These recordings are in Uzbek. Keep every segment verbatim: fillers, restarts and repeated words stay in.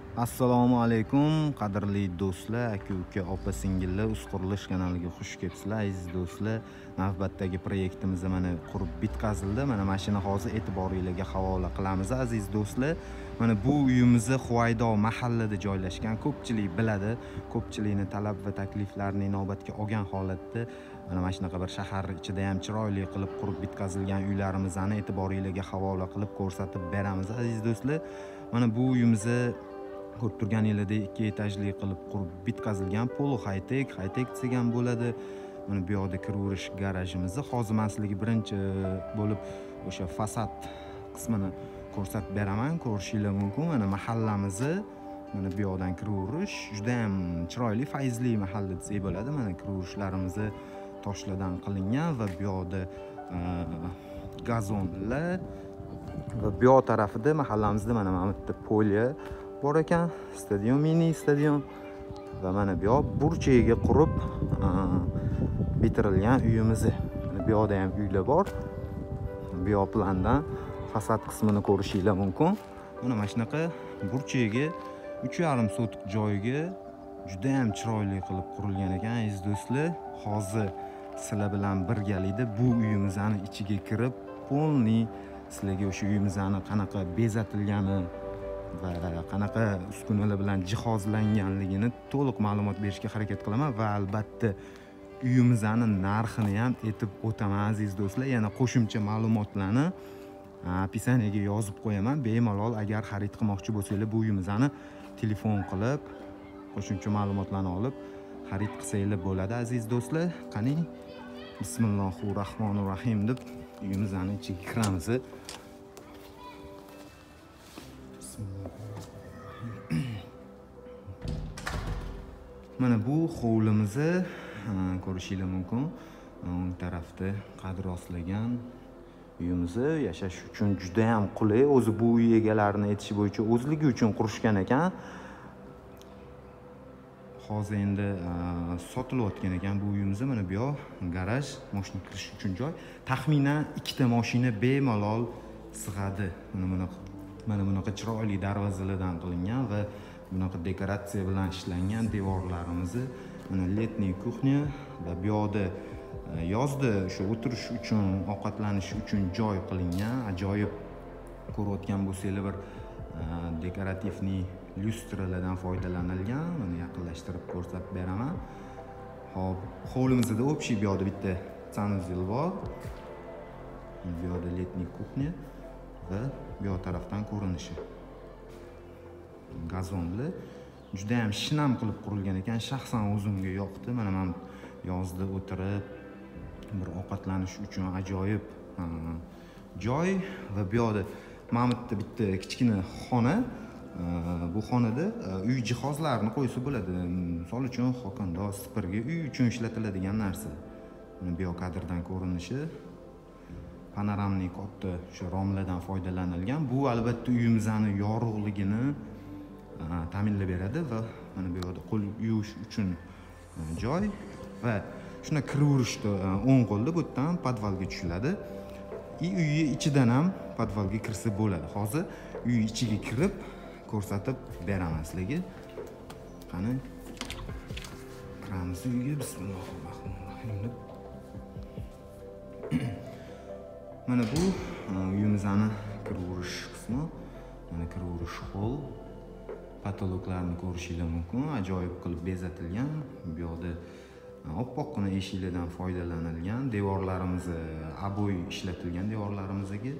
Assalomu alaykum qadrli do'stlar, aka-uka, opa-singillar, Uz qurilish kanaliga xush kelibsizlar aziz do'stlar. Navbatdagi proyektimiz mana qurib bitkazildi. Mana mashina hozir e'tiboringizga havola qilamiz aziz do'stlar. Mana bu uyimizni Huvaydo mahallada joylashgan. Ko'pchilik biladi, ko'pchilikning talab va takliflarini inobatga olgan holatda mana mana shunaqa bir shahar ichida ham chiroyli qilib qurib bitkazilgan uylarimizni e'tiboringizga havola qilib ko'rsatib beramiz aziz do'stlar. Mana bu uyimizni ko'rib turganingizdek ikki etajli qilib qurib bitkazilgan, polo high-tech, high-tech degan bo'ladi. Mana bu yoqda kiraverish garajimizni hozir men sizlarga birinchi bo'lib o'sha fasad qismini ko'rsatib beraman, ko'rishingiz mumkin. Mana mahallamizni mana bu yoqdan kiraverish juda ham chiroyli, fayzli mahalla desak bo'ladi. Mana kiraverishlarimizni toshlardan qilingan va bu yoqda gazonlar va bu yoq tarafida mahallamizda mana mana bitta polya bor ekan, stadion, mini stadion va mana bu yoq burchagiga qurib bitirilgan uyimiz. Mana bu yoqda ham uylar bor. Bu yoq plandan fasad qismini ko'rishingiz mumkin. Mana mana shunaqa burchagiga uch yarim sotik joyga juda ham chiroyli qilib qurilgan ekan aziz do'stlar. Hozir sizlar bilan birgalikda bu uyimizning ichiga kirib, polni sizlarga o'sha uyimizning qanaqa bezatilgani va qanaqa uskunalar bilan jihozlanganligini to'liq ma'lumot berishga harakat qilaman va albatta uyimizning narxini ham aytib o'taman aziz do'stlar. Yana qo'shimcha ma'lumotlarni opisiyaga yozib qo'yaman. Bemalol agar xarid qilmoqchi bo'lsangiz bu uyimizni telefon qilib qo'shimcha ma'lumotlarni olib xarid qilsangiz bo'ladi aziz do'stlar. Qani bismillahir rohmanir rohim deb uyimizning ichiga kiramiz. Mana bu hovlimizni ko'rishingiz mumkin. O'ng tarafda qad rostlagan uyimizni yashash uchun juda ham qulay. O'zi bu uy egalarini aytish bo'yicha o'zligi uchun qurishgan ekan. Hozir endi sotilayotgan ekan bu uyimiz. Mana bu yoq garaj, mashina kirish uchun joy. Taxminan ikkita mashina bemalol sig'adi. Mana bunaqa mana bunaqa chiroyli darvozalardan qilingan va bunaqa dekoratsiya bilan ishlangan devorlarimizni. Mana letniy kuxnya va bu yoqda yozda o'sha o'tirish uchun, ovqatlanish uchun joy qilingan. Ajoyib ko'rayotgan bo'lsangiz bir dekorativniy lyustralardan foydalanilgan. Mana yaqinlashtirib ko'rsatib beraman. Hop, hovlimizda общий bu yoqda bitta sanuzel bor. Bu yoqda letniy kuxnya va bu yoq tarafdan ko'rinishi. Gazonli juda ham shinam qilib qurilgan ekan. Shaxsan o'zimga yoqdi. Mana men yozda o'tirib bir ovqatlanish uchun ajoyib joy va bu yoqda mana bitta bitta kichkina xona. Bu xonada uy jihozlarini qo'ysa bo'ladi. Misol uchun xokandoz, supurgi, uy uchun ishlatiladigan narsa. Mana bu yoq kadrdan ko'rinishi. Panoramli katta o'sha romlardan foydalanilgan. Bu albatta uyimizning yorug'ligini ta'minlab beradi va mana bu yerda qo'l yuvish uchun joy va shuna kiraverishda o'ng qo'lda bu yerdan podvalga tushiladi. I uyi ichidan ham podvalga kirsa bo'ladi. Hozir uy ichiga kirib ko'rsatib beraman sizlarga. Qani kiramiz uyga. Bismillahirrohmanirrohim. Mana bu uyimizning kiraverish qismi. Mana kiraverish hol. Patologlarni ko'rishingiz mumkin. Ajoyib qilib bezatilgan. Bu yoqda oppoqqina eshiklardan foydalanilgan. Devorlarimiz aboy ishlatilgan devorlarimizga.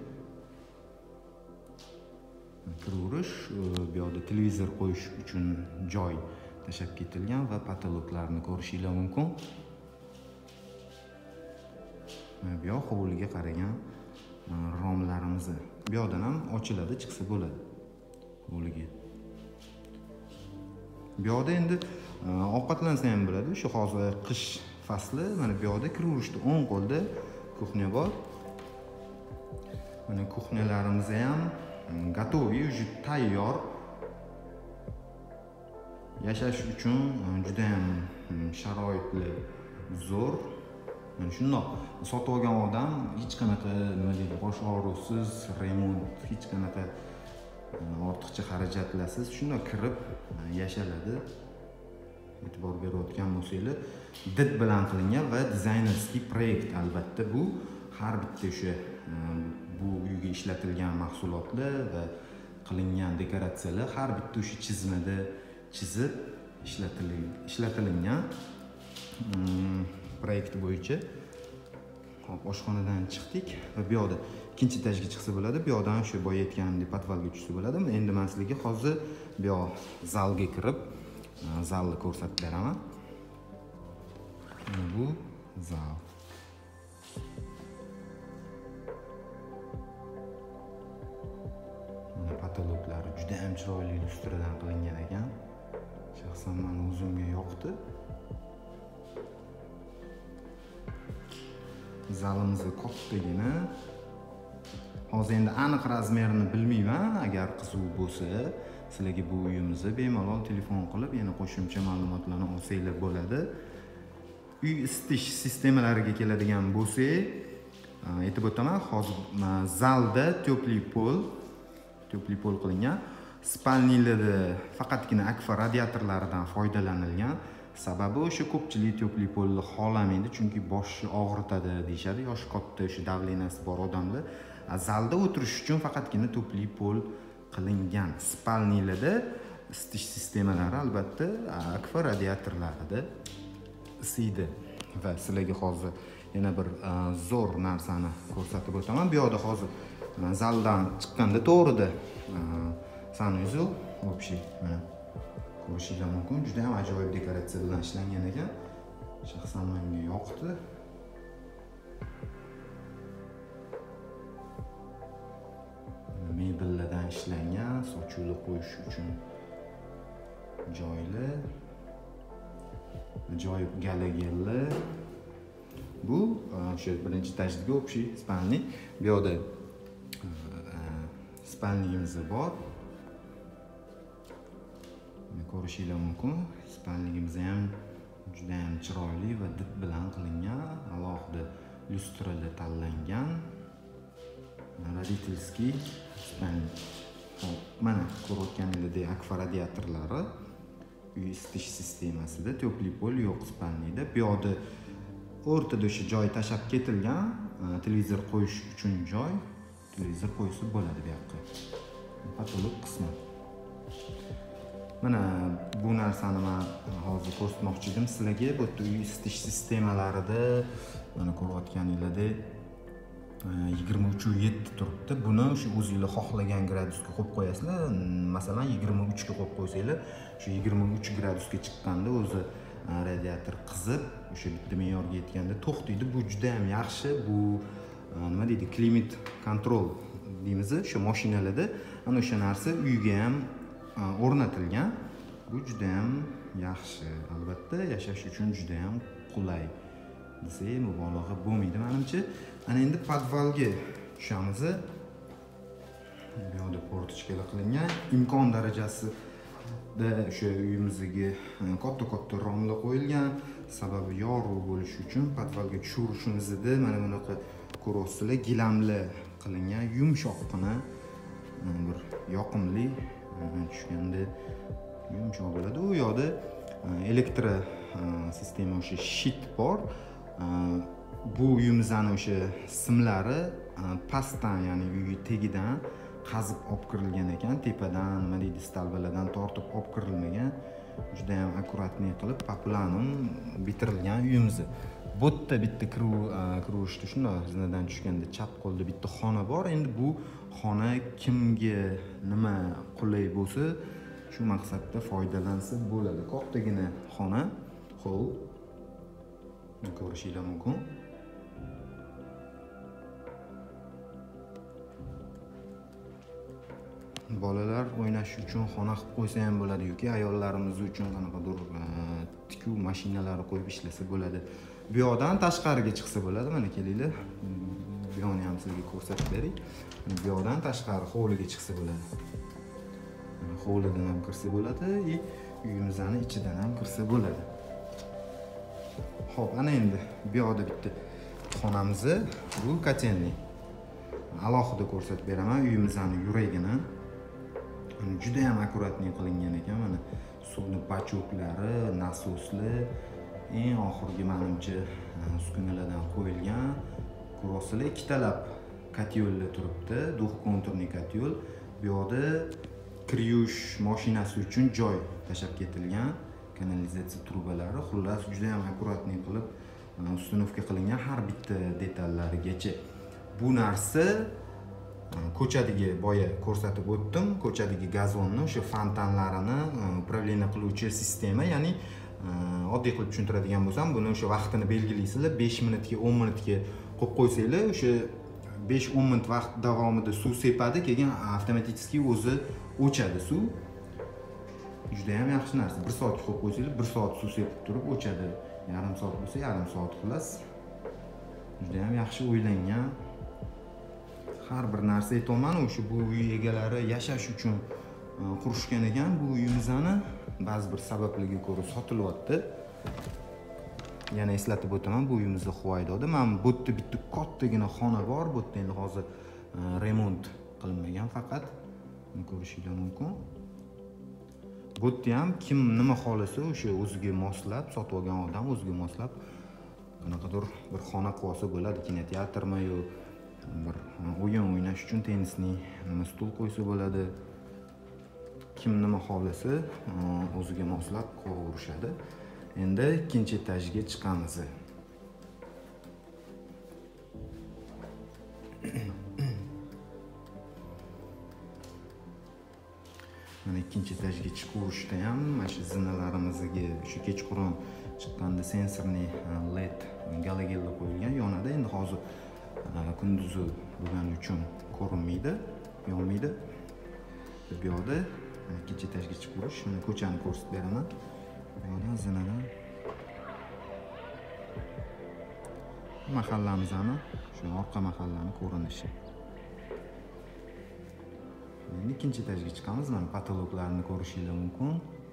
Kiraverish, bu yoqda televizor qo'yish uchun joy tashab ketilgan va patologlarni ko'rishingiz mumkin. Mana bu yoq hovliga qaragan romlarimiz. Bu yoqdan ham ochiladi, chiqsa bo'ladi hovliga. Bu yoqda endi ovqatlansa ham bo'ladi. Shu hozir qish fasli. Mana bu yoqda kiraverishda o'ng qo'lda kuxnya bor. Mana kuxnyalarimiz ham gotoviy, уже tayyor. Yashash uchun juda ham sharoitli, zo'r. Mana shundoq sotib olgan odam hech qanaqa nima deydi, bosh og'ruvsiz remont, hech qanaqa ortiqcha xarajatlarsiz shunday kirib yashaladi. E'tibor berayotgan bo'lsanglar, did bilan qilingan va dizaynerskiy proyekt. Albatta bu har bitta o'sha bu uyga ishlatilgan mahsulotlar va qilingan dekoratsiyalar har bitta o'sha chizmada chizib ishlatilgan proyekt bo'yicha. Hop, oshxonadan chiqdik va bu yoqda ikkinchi etajga chiqsa bo'ladi. Bu yoqdan o'sha boya aytganimdek podvalga tushsa bo'ladi. Endi men sizlarga hozir bu yoq zalga kirib, zalni ko'rsatib beraman. Bu zal. Mana patologlari juda ham chiroyli lyustradan qilingan ekan. Shaxsan men o'zimga yoqdi. Zalimiz kattagina. Hozir endi aniq razmerini bilmayman. Agar qiziq bo'lsa, sizlarga bu uyimizni bemalol telefon qilib, yana qo'shimcha ma'lumotlarni olsanglar bo'ladi. Uy isitish sistemalariga keladigan bo'lsak, aytib o'taman, hozir zalda tepli pol, tepli pol qilingan. Spalnilarda faqatgina akfa radiatorlaridan foydalanilgan. Sababi o'sha ko'pchilik tepli polni xohlamaydi, chunki boshi og'ritadi deyshadi, yoshi katta, o'sha davleniyasi bor odamlar. Zalda o'tirish uchun faqatgina tepli pol qilingan. Spalnilarda isitish sistemalari albatta akfa radiatorlarida isiydi. Va sizlarga hozir yana bir zo'r narsani ko'rsatib o'taman. Bu yoqda hozir zaldan chiqqanda to'g'rida sanuzel общий mana ko'rishingiz mumkin. Juda ham ajoyib dekoratsiya bilan ishlangan ekan. Shaxsan menga yoqdi. Mebellardan ishlangan, sochuvli qo'yish uchun joylar, ajoyib galagellar. Bu o'sha birinchi etajdagi общий spalni. Bu yoqda spalnimiz bor. Ko'rishingiz mumkin. Spalnimiz ham juda ham chiroyli va did bilan qilingan, alohida lyustralar tanlangan. Родительский spalni. Hop, mana ko'rayotganingizdek akfa radiatorlari uy isitish sistemasida tepli pol yo'q spalnida. Bu yoqda o'rtada o'sha joy tashab ketilgan, televizor qo'yish uchun joy, televizor qo'ysa bo'ladi bu yoqqa. Patolog qismi. Mana bu narsani men hozir ko'rsatmoqchi edim sizlarga. Bu uy isitish sistemalarida mana ko'rayotganingizdek yigirma uch yetti turibdi. Buni o'sha o'zingizlar xohlagan gradusga qo'yib qo'yasizlar. Masalan, yigirma uch ga qo'yib qo'ysanglar, shu yigirma uch gradusga chiqqanda o'zi radiator qizib, o'sha bitta me'yorga yetganda to'xtaydi. Bu juda ham yaxshi. Bu nima deydi? Climate control deymiz. O'sha mashinalarda ana o'sha narsa uyga ham o'rnatilgan. Bu juda ham yaxshi. Albatta, yashash uchun juda ham qulay. Desak, mubolag'a bo'lmaydi menimcha. Ana endi podvalga tushamiz. Bu yoqda portichkalar qilingan. Imkon darajasida o'sha uyimizga katta-katta romlar qo'yilgan. Sababi yorug' bo'lishi uchun podvalga tushirishimizda mana bunaqa ko'rasizlar, gilamlar qilingan, yumshoqqina bir yoqimli tushganda yumshoq bo'ladi. U yoqda elektr sistema o'sha shit bor. Bu uyimizning o'sha simlari pastdan, ya'ni uy tegidan qazib olib kirilgan ekan, tepadan nima deydi, stalbalardan tortib olib kirilmagan. Juda ham akkuratniy qilib papulanim bitirilgan uyimiz. Bu yerda bitta kiruvishda shunday zinadan tushganda chap qo'lda bitta xona bor. Endi bu xona kimga nima qulay bo'lsa, shu maqsadda foydalansa bo'ladi. Kattagina xona, xo'p, ko'rishingiz mumkin. Bolalar o'ynash uchun xona qilib qo'ysa ham bo'ladi yoki ayollarimiz uchun qanaqadir tikuv mashinalari qo'yib ishlasa bo'ladi. Bu yoqdan tashqariga chiqsa bo'ladi. Mana kelinglar. Bu yoqni ham sizga ko'rsatib beray. Bu yoqdan tashqari hovliga chiqsa bo'ladi. Hovlidan ham kirsa bo'ladi, и uyimizning ichidan ham kirsa bo'ladi. Xo'p, ana endi bu yoqda bitta xonamiz, bu kotelniy. Alohida ko'rsatib beraman uyimizning yuragini. juda ham akkuratniy qilingan ekan. Mana suvni bachoklari, nasoslar eng oxirgi menimcha uskunalardan qo'yilgan. Ko'rasizlar, ikkitalab kotyollar turibdi, duxkonturli kotyol. Bu yerda kir yuvish mashinasi uchun joy tashab ketilgan, kanalizatsiya trubalari. Xullas, juda ham akkuratniy qilib ustanovka qilingan har bitta detallarigacha. Bu narsa ko'chadagi boya ko'rsatib o'tdim, ko'chadagi gazonni, o'sha fontanlarini upravleniya qiluvchi sistema, ya'ni oddiy qilib tushuntiradigan bo'lsam, buni o'sha vaqtini belgilaysizlar, besh minutga, o'n minutga qo'yib qo'ysanglar, o'sha besh o'n minut vaqt davomida suv sepadi, keyin avtomatik o'zi o'chadi suv. Juda ham yaxshi narsa. bir soatga qo'yib qo'ysanglar, bir soat suv sepib turib o'chadi. Yarim soat bo'lsa, yarim soat xullas. Juda ham yaxshi o'ylangan. Har bir narsa aytolman, o'sha bu uy egalari yashash uchun qurishgan ekan. Bu uyimizni ba'zi bir sabablarga ko'ra sotilyapti. Yana eslatib o'taman, bu uyimizda Huvaydoda. Men bu yerda bitta kattagina xona bor. Bu yerda endi hozir remont qilinmagan faqat. Ko'rishingiz mumkin. Bu yerda ham kim nima xolasa o'sha o'ziga moslab sotib olgan odam o'ziga moslab qanaqadir bir xona qilsa bo'ladi, kinoteatrmi yo bir o'yin o'ynash uchun tennisni stul qo'ysa bo'ladi. Kim nima xolasa o'ziga moslab qo'yaverishadi. Endi ikkinchi etajga chiqamiz. Mana ikkinchi etajga chiqishda ham mana shu zinalarimizga shu kechqurun chiqqanda sensorli led galogenlar qo'yilgan, yonadi. Endi hozir kunduzi bo'lgani uchun ko'rinmaydi, yonmaydi. Bu yerda ikkinchi etajga chiqish, mana ko'chani ko'rsatib beraman. Bu yerdan zinalar mahallamizni, shu orqa mahallani ko'rinishi. Endi ikkinchi etajga chiqamiz. Mana patologlarni ko'rishingiz mumkin.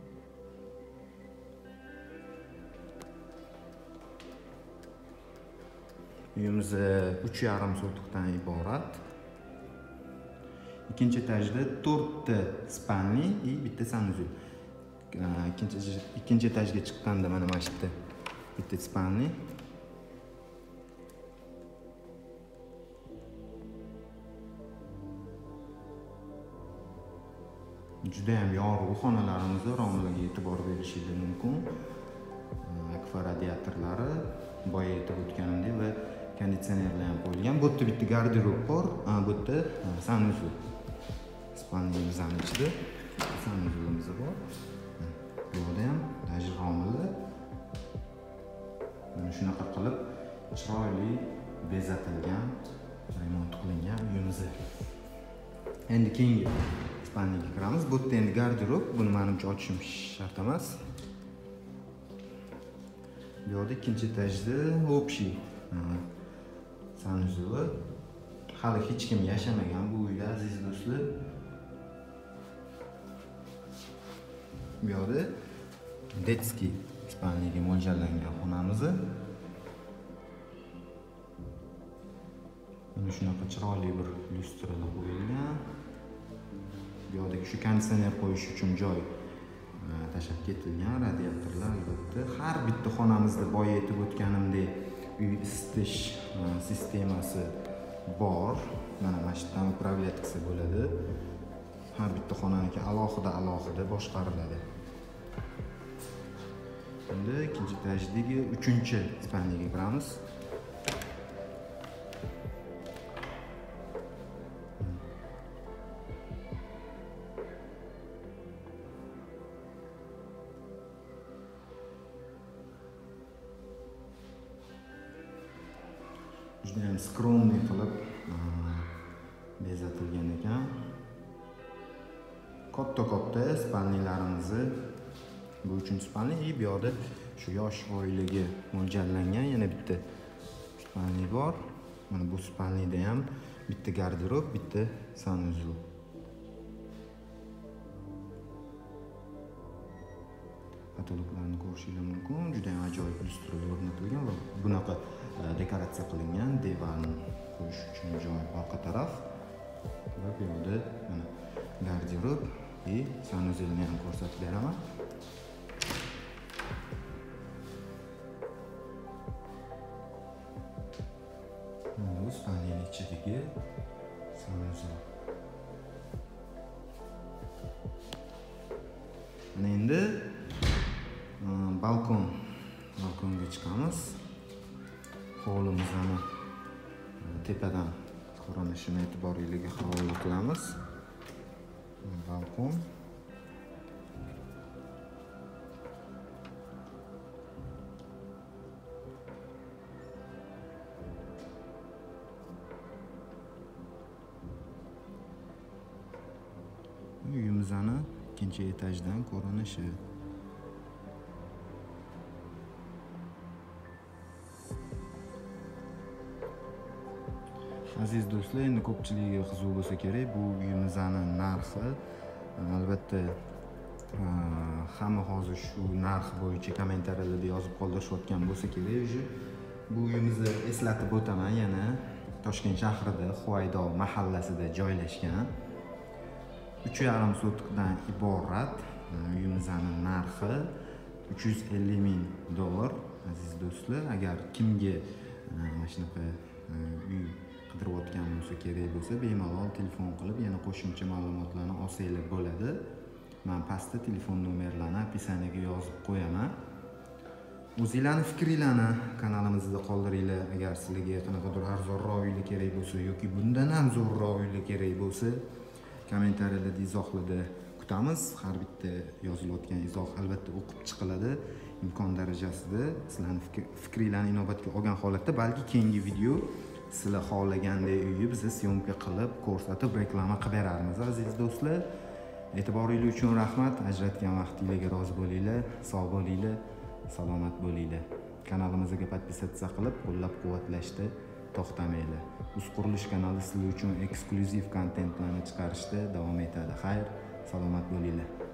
Uyimiz uch yarim sotixdan iborat. Ikkinchi etajda to'rtta spalni va bitta sanuzul. Ikkinchi ikkinchi etajga chiqqanda mana mana shu yerda bitta spalni. Juda ham yorug' xonalarimiz, romlarga e'tibor berishingiz mumkin. Akfa radiatorlari, boya aytib o'tganimdek, va konditsionerlar ham qo'yilgan. Bu yerda bitta garderob bor, bu yerda sanuzul. Spalnimizning ichida sanuzulimiz bor. Bu yerda ham tajribamizlar. Mana shunaqa qilib chiroyli bezatilgan, remont qilingan uyimiz. Endi keyingi spalniga kiramiz. Bu yerda endi garderob, buni menimcha ochishim shart emas. Bu yerda ikkinchi etajda общий sanuzuli. Hali hech kim yashamagan bu uyda, aziz do'stlar. Bu yerda detskiy spalniga mo'ljallangan xonamiz. Mana shunaqa chiroyli bir lyustralar qo'yilgan. Bu yerda shu konditsioner qo'yish uchun joy tashab ketilgan, radiatorlar albatta. Har bitta xonamizda boya aytib o'tganimdek uy isitish sistemasi bor. Mana mana shu yerdan upravlять qilsa bo'ladi. Har bitta xonaniki alohida-alohida boshqariladi. Endi ikkinchi etajdagi uchinchi spalniga kiramiz. Juda ham skromniy qilib bezatilgan ekan. Katta-katta spalnilarimizni, bu uchinchi spalni, bu yerda shu yosh oilaga mo'ljallangan yana bitta spalni bor. Mana bu spalnida ham bitta garderob, bitta sanuzul. Patologlarni ko'rishingiz mumkin. Juda ham ajoyib lyustralar o'rnatilgan va bunaqa dekoratsiya qilingan. Divarni qo'yish uchun joy orqa taraf. Va bu yerda mana garderob, и sanuzelni ham ko'rsatib beraman. Bu spalning ichidagi sanuzel. Mana endi balkon balkonga chiqamiz. Hovlimizni tepadan ko'rinishini e'tiboringizga havola qilamiz. Balkon. Uyimizning ikkinchi etajdan ko'rinishi. Aziz do'stlar, endi ko'pchiligiga qiziq bo'lsa kerak, bu uyimizning narxi albatta hamma hozir shu narx bo'yicha kommentariyalarda yozib qoldirishayotgan bo'lsa kerak. Уже bu uyimizni eslatib o'taman, yana Toshkent shahrida Huvaydo mahallasida joylashgan. uch yarim sotikdan iborat uyimizning narxi uch yuz ellik ming dollar. Aziz do'stlar, agar kimga mana shunaqa uy qidirayotgan bo'lsa kerak bo'lsa, bemalol telefon qilib yana qo'shimcha ma'lumotlarni olsanglar bo'ladi. Men pastda telefon nomerlarini описаниеga yozib qo'yaman. O'zingizlarning fikringizni kanalimizda qoldiringlar. Agar sizlarga qanaqadir arzonroq uylar kerak bo'lsa yoki bundan ham zo'rroq uylar kerak bo'lsa, kommentariyalarda izohlarda kutamiz. Har bitta yozilayotgan izoh albatta o'qib chiqiladi imkon darajasida. Sizlarning fikringizni inobatga olgan holatda balki keyingi video sizlar xohlaganday uyni biz syomka qilib, ko'rsatib, reklama qilib beramiz. Aziz do'stlar, e'tiboringiz uchun rahmat. Ajratgan vaqtingizga rozi bo'linglar, sog' bo'linglar, salomat bo'linglar. Kanalimizga podpisatsiya qilib, qo'llab-quvvatlashda to'xtamanglar. Uz qurilish kanali sizlar uchun eksklyuziv kontentlarni chiqarishda davom etadi. Xayr, salomat bo'linglar.